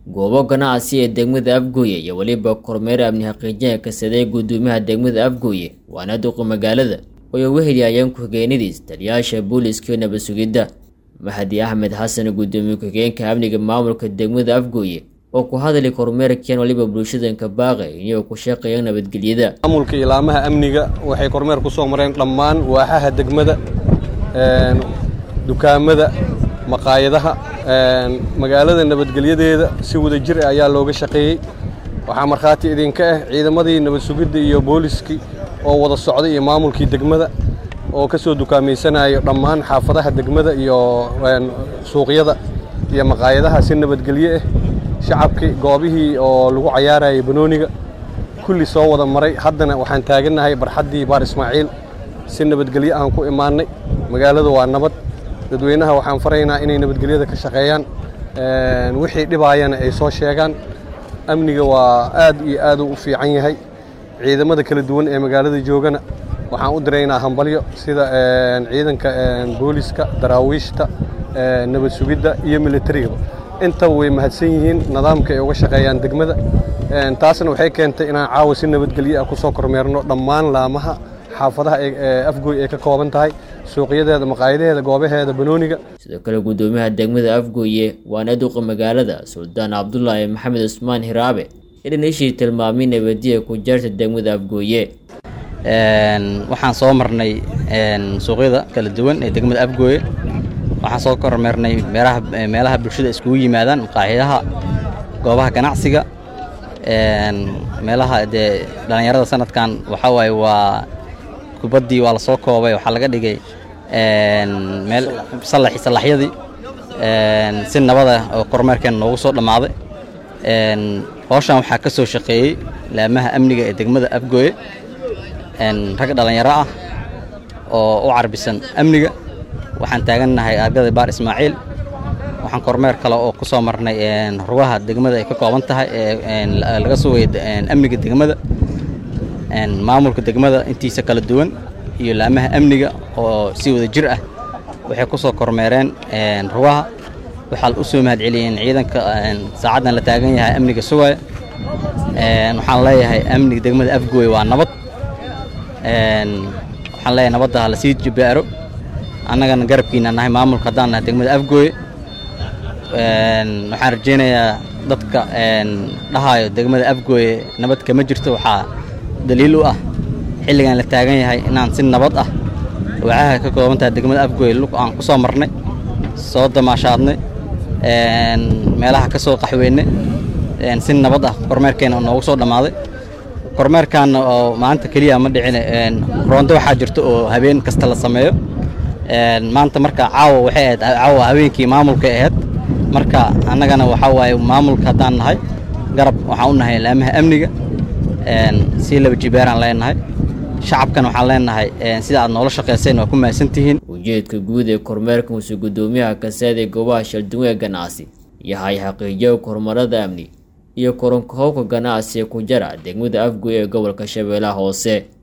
goobo ganacsi ee degmada Afgooye iyo waliba kormeer amni xaqiijin ka saday gudoomiyaha degmada Afgooye waana duqa magaalada oo weheliyayeen ku hoggaanadiis taliyaasha booliska iyo nabad sugidda Mahdi Ahmed Xasan gudoomiye ku-xigeenka amniga maamulka degmada Afgooye oo ku hadlay kormeerkan waliba bulshada ka baaqay inay ku shaqeeyaan nabadgelyada maamulka ilaamaha amniga waxay kormeer ku soo mareen dhammaan waaxaha degmada dukaamada maqaayadaha magaalada nabadgelyadeeda si wada jir ah ayaa looga shaqeeyay waxa marxaati idinka ah ciidamadii nabad sugidda iyo booliski oo wada socday iyo maamulkii degmada oo ka soo dukaameysanayo dhammaan xaafadaha degmada iyo suuqyada iyo maqaayadaha si nabadgelyo ah shacabkii goobihii oo lagu ciyaarayay banooniga kulli soo wada maray haddana waxaan taaganahay barxadii Baar Ismaaciil si nabadgelyo aan ku imaanay magaalada waa nabad dadweynaha waxaan faraynaa inay nabadgelyada ka shaqeeyaan wixii dhibaayana ay soo sheegaan amniga waa aad iyo aad u fiican yahay ciidamada kala duwan ee magaalada joogana waxaan u direynaa hambalyo sida ciidanka booliska daraawiishta nabad sugidda iyo militariga inta way mahadsan yihiin nidaamka ay uga shaqeeyaan degmada taasna waxay keentay inaan caawa si nabadgelyo ah ku soo kormeerno dhammaan laamaha xaafadaha Afgooye ay ka kooban tahay suuqyadeeda maqaayadaheeda goobaheeda banooniga sidoo kale gudoomiyaha degmada Afgooye waana duqa magaalada Suldaan Cabdullaahi Maxamed Usmaan Hiraabe inay tilmaamay nabadgelyo ku jirta degmada Afgooye waxaan soo marnay suuqyada kala duwan ee degmada Afgooye waxaan soo kormeernay meelaha bulshada iskugu yimaadaan maqaayadaha goobaha ganacsiga meelaha dhalinyarada sanadkan waxa way waa kubadii waa la soo koobay waxa laga dhigay meel salaxyadii si nabad ah oo kormeerkan noogu soo dhamaaday hawshan waxa ka soo shaqeeyay laamaha amniga ee degmada Afgooye rag dhalinyaro ah oo u carbisan amniga waxaan taaganahay argada Baar Ismaaciil waxaan kormeer kale oo ku soo marnay rugaha degmada ay ka kooban tahay laga soo weeyay amniga degmada maamulka degmada intiisa kala duwan iyo laamaha amniga oo si wada jir ah waxay ku soo kormeereen rugaha waxa u soo mahad celiyeen ciidanka saacadan la taagan yahay amniga sugaya waxaan leeyahay amniga degmada Afgooye waa nabad waxaan leeyahay nabadda la sii jibaaro annagana garabkiina nahay maamulka hadaan nahay degmada Afgooye waxaan rajeynayaa dadka dhahayo degmada Afgooye nabad kama jirto waxa daliil u ah xilligan la taagan yahay inaan si nabad ah waxa ka koobantaa degmada Afgooye aan ku soo marnay soo damaashaadnay meelaha ka soo qaxweynay si nabad ah kormeerkeena noogu soo dhamaaday kormeerkan oo maanta kaliya ma dhicin roondo waxa jirto oo habeen kasta la sameeyo maanta marka caawa waxay ahayd caawa habeenkii maamulka ahayd marka annagana waxa waaye maamulka hadaan nahay garab waxaan u nahay laamaha amniga si laba jibaaraan leenahay shacabkana waxaan leenahay sida aad noola shaqeyseen waa ku maasantihiin ujeedka guud ee kormeerka uu gudoomiyaha ka saaday goobaha shalduwe ganacsi yahay xaqiijiyo horumarada amni iyo koronka ganacsi ku jira degmada Afgooye ee gobolka Shabeellaha Hoose.